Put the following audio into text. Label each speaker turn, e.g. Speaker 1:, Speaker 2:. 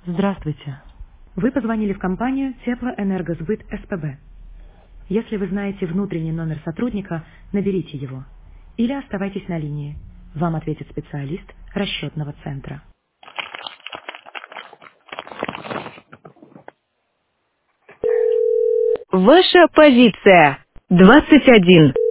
Speaker 1: Здравствуйте. Вы позвонили в компанию Теплоэнергосбыт СПБ. Если вы знаете внутренний номер сотрудника, наберите его. Или оставайтесь на линии. Вам ответит специалист расчетного центра.
Speaker 2: Ваша позиция 21.